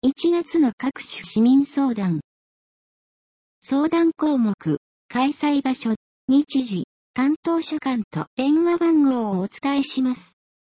1月の各種市民相談。相談項目、開催場所、日時、担当所管と電話番号をお伝えします。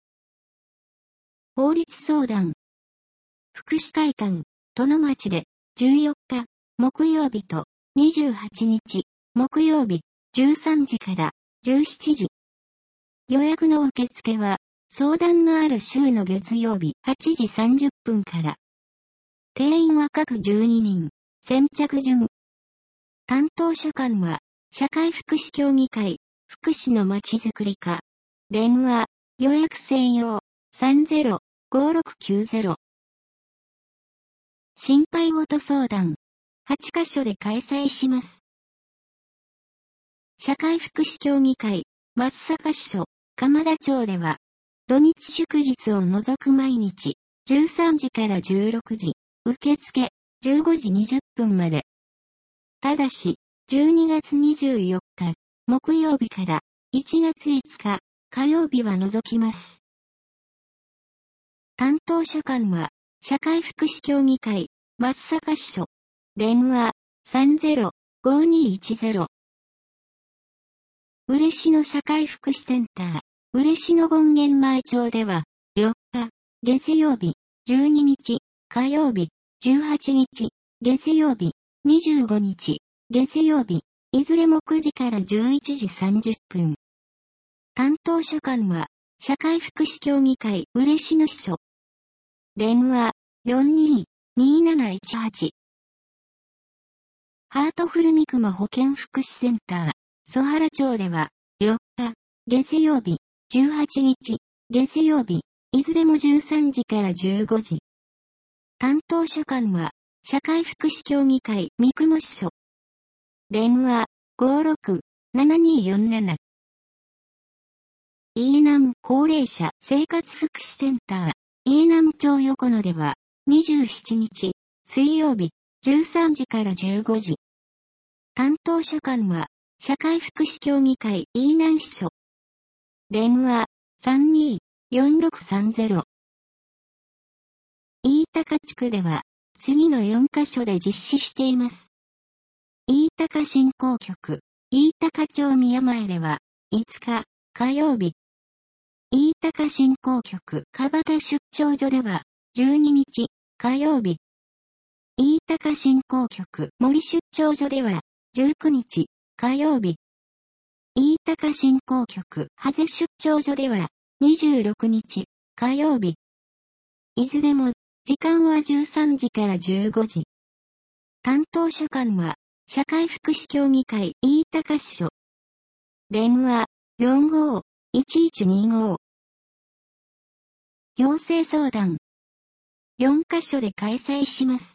法律相談。福祉会館、殿町で14日、木曜日と28日、木曜日、13時から17時。予約の受付は、相談のある週の月曜日8時30分から。定員は各12人、先着順。担当所管は、社会福祉協議会、福祉のまちづくり課。電話、予約専用、30-5690。心配事相談。8カ所で開催します。社会福祉協議会、松阪支所、鎌田町では、土日祝日を除く毎日、13時から16時、受付、15時20分まで。ただし、12月24日、木曜日から1月5日、火曜日は除きます。担当所管は、社会福祉協議会、松阪支所。電話、30-5210。嬉野社会福祉センター、嬉野権現前町では、4日、月曜日、12日、火曜日、18日、月曜日、25日、月曜日、いずれも9時から11時30分。担当所管は、社会福祉協議会嬉野支所。電話、42-2718。ハートフル三熊保健福祉センター、曽原町では、4日、月曜日、18日、月曜日、いずれも13時から15時。担当所管は、社会福祉協議会三熊支所。電話、56-7247。飯南高齢者生活福祉センター、飯南町横野では、27日、水曜日、13時から15時。担当所管は、社会福祉協議会飯南支所。電話、32-4630。飯高地区では、次の4カ所で実施しています。飯高振興局、飯高町宮前では、5日、火曜日。飯高振興局、蒲田出張所では、12日、火曜日。飯高振興局、森出張所では、19日、火曜日。飯高振興局、羽瀬出張所では、26日、火曜日。いずれも、時間は13時から15時。担当所管は、社会福祉協議会飯高支所。電話、45-1125。行政相談。4カ所で開催します。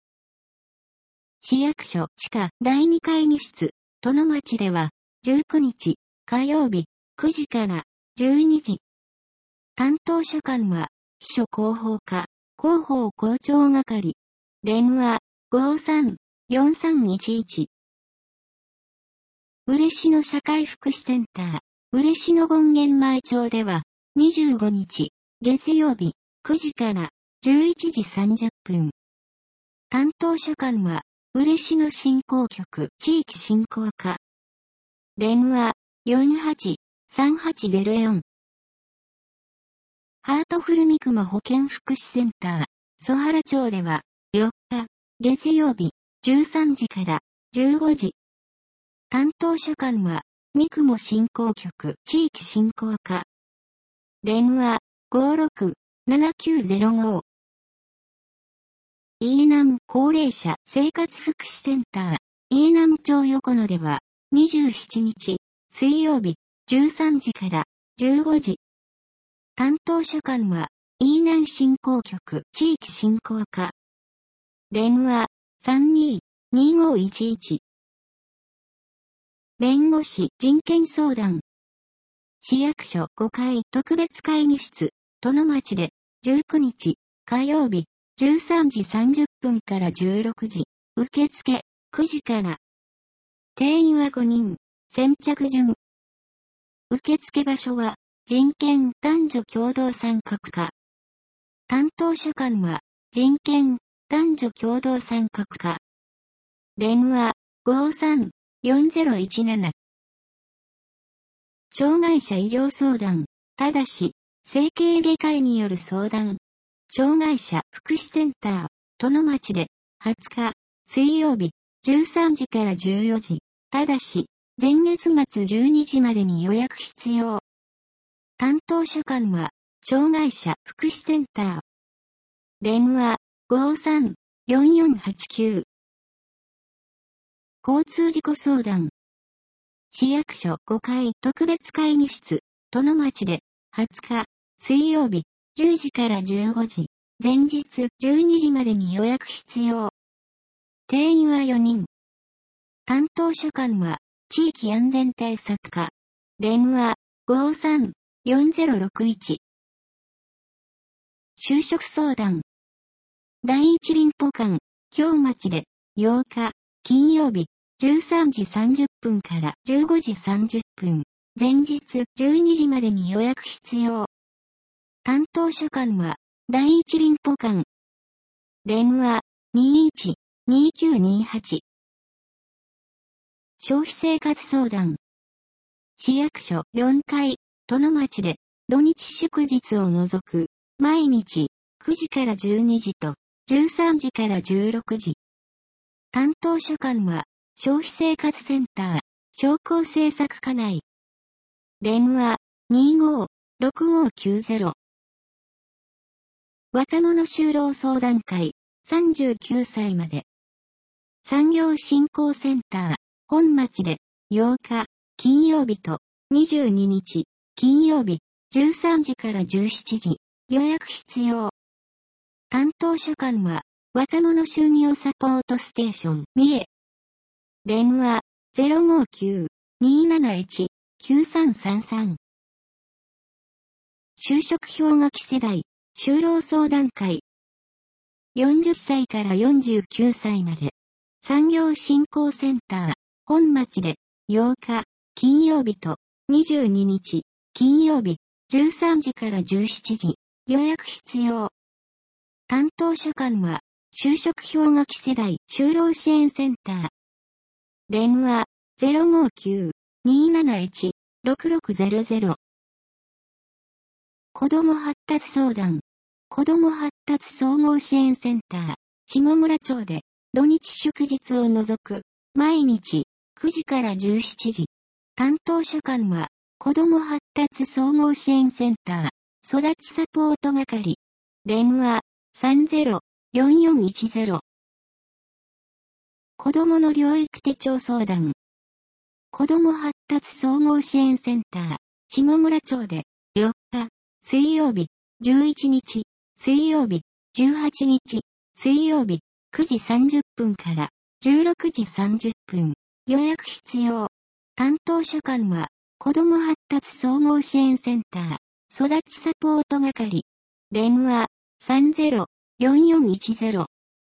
市役所地下第2会議室、殿町では、19日、火曜日、9時から12時。担当所管は、秘書広報課、広報校長係。電話、53-4311。嬉野社会福祉センター、嬉野権現前町では、25日、月曜日、9時から11時30分。担当所管は、嬉野振興局地域振興課。電話、48-3804。ハートフル三熊保健福祉センター、曽原町では、4日、月曜日、13時から15時。担当所管は、三熊振興局地域振興課。電話、56-7905。飯南高齢者生活福祉センター、飯南町横野では、27日、水曜日、13時から15時。担当所管は、飯南振興局地域振興課。電話、32-2511。弁護士人権相談。市役所5階特別会議室、殿町で、19日、火曜日、13時30分から16時、受付、9時から。定員は5人、先着順。受付場所は、人権男女共同参画課。担当所管は、 人権、男女共同参画課。電話、53-4017。障害者医療相談、ただし、整形外科医による相談。障害者福祉センター、殿町で、20日、水曜日、13時から14時。ただし、前月末12時までに予約必要。担当所管は、障害者福祉センター。電話、53-4489。交通事故相談。市役所5階特別会議室、殿町で、20日、水曜日、10時から15時。前日12時までに予約必要。定員は4人。担当所管は、地域安全対策課。電話、53-4061。就職相談。第一林保館、京町で、8日、金曜日、13時30分から15時30分。前日12時までに予約必要。担当所管は、第一林保館。電話、21-2928。消費生活相談。市役所4階、殿町で、土日祝日を除く、毎日、9時から12時と、13時から16時。担当所管は、消費生活センター、商工政策課内。電話、25-6590。若者就労相談会、39歳まで。産業振興センター、本町で、8日、金曜日と、22日、金曜日、13時から17時、予約必要。担当所管は、若者就業サポートステーション、三重。電話、059-271-9333。就職氷河期世代、就労相談会。40歳から49歳まで。産業振興センター、本町で、8日、金曜日と、22日、金曜日、13時から17時、予約必要。担当所管は、就職氷河期世代就労支援センター。電話、059-271-6600。子ども発達相談。子ども発達総合支援センター、下村町で、土日祝日を除く、毎日、9時から17時。担当所管は、子ども発達総合支援センター、育ちサポート係。電話、30-4410。子どもの療育手帳相談。子ども発達総合支援センター、下村町で、4日、水曜日、11日、水曜日、18日、水曜日、9時30分から16時30分。予約必要。担当所管は、子ども発達総合支援センター、育ちサポート係。電話、30-4410。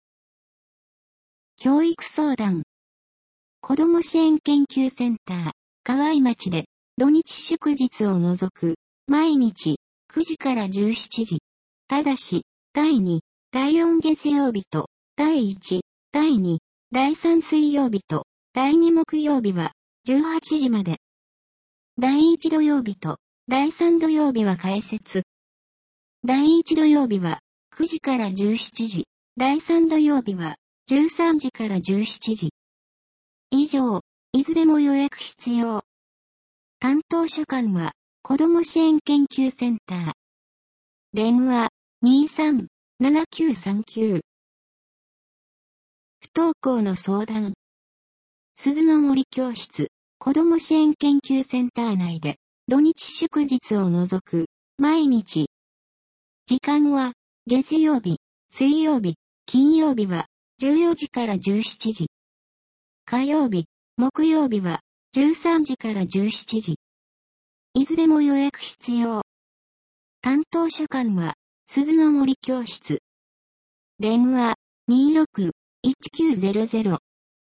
教育相談。子ども支援研究センター、河合町で、土日祝日を除く、毎日、9時から17時。ただし、第2、第4月曜日と、第1、第2、第3水曜日と、第2木曜日は、18時まで。第1土曜日と、第3土曜日は開設。第1土曜日は、9時から17時。第3土曜日は、13時から17時。以上、いずれも予約必要。担当所管は、子ども支援研究センター。電話、23-7939。不登校の相談。鈴の森教室、子ども支援研究センター内で、土日祝日を除く、毎日。時間は、月曜日、水曜日、金曜日は、14時から17時。火曜日、木曜日は、13時から17時。いずれも予約必要。担当所管は、鈴の森教室。電話、26-1900。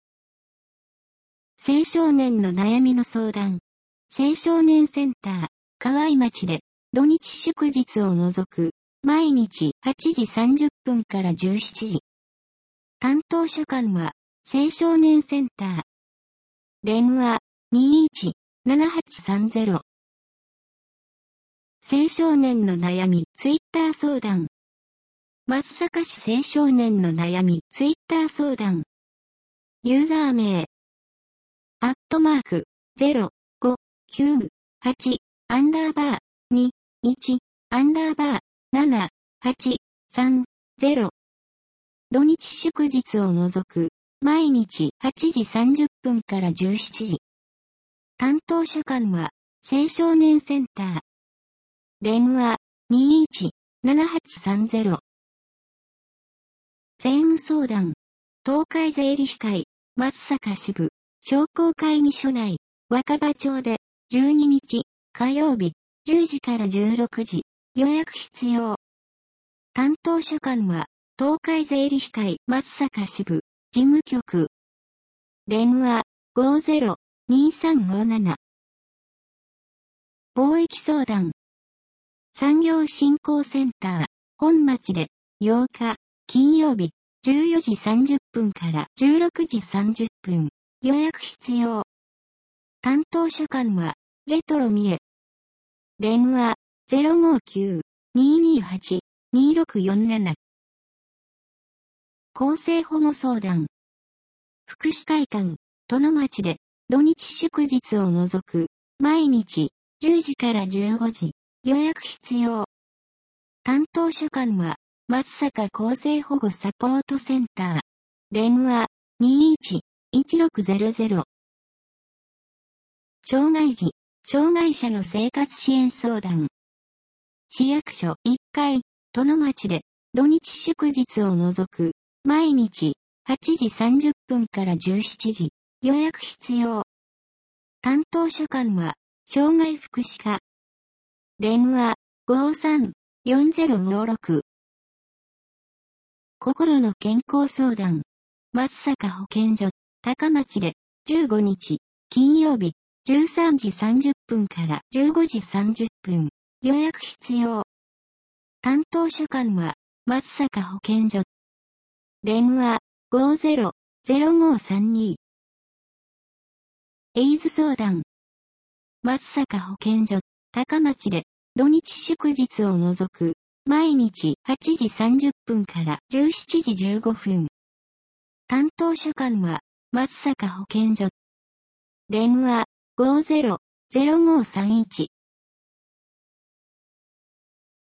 青少年の悩みの相談。青少年センター、河合町で、土日祝日を除く、 毎日8時30分から17時。担当所管は、青少年センター。電話、21-7830。青少年の悩み、ツイッター相談。松阪市青少年の悩み、ツイッター相談。ユーザー名。@0598_7-830。土日祝日を除く、毎日8時30分から17時。担当所管は、青少年センター。電話、21-7830。税務相談。東海税理士会、松阪支部、商工会議所内、若葉町で、12日、火曜日、10時から16時、予約必要。担当所管は、東海税理士会、松阪支部、事務局。電話、50-2357。貿易相談。産業振興センター、本町で、8日、金曜日、14時30分から16時30分、予約必要。担当所管は、ジェトロミエ。電話、059-228-2647。厚生保護相談。福祉会館、殿町で、土日祝日を除く、毎日、10時から15時、予約必要。担当所管は、松阪厚生保護サポートセンター。電話、21-1600。障害児、障害者の生活支援相談。市役所1階、殿町で、土日祝日を除く、毎日、8時30分から17時、予約必要。担当所管は、障害福祉課。電話、53-4056。心の健康相談。松阪保健所、高町で、15日、金曜日、13時30分から15時30分、予約必要。担当所管は、松阪保健所。電話、50-0532。エイズ相談。松阪保健所、高町で、土日祝日を除く、毎日8時30分から17時15分。担当所管は、松阪保健所。電話、50-0531。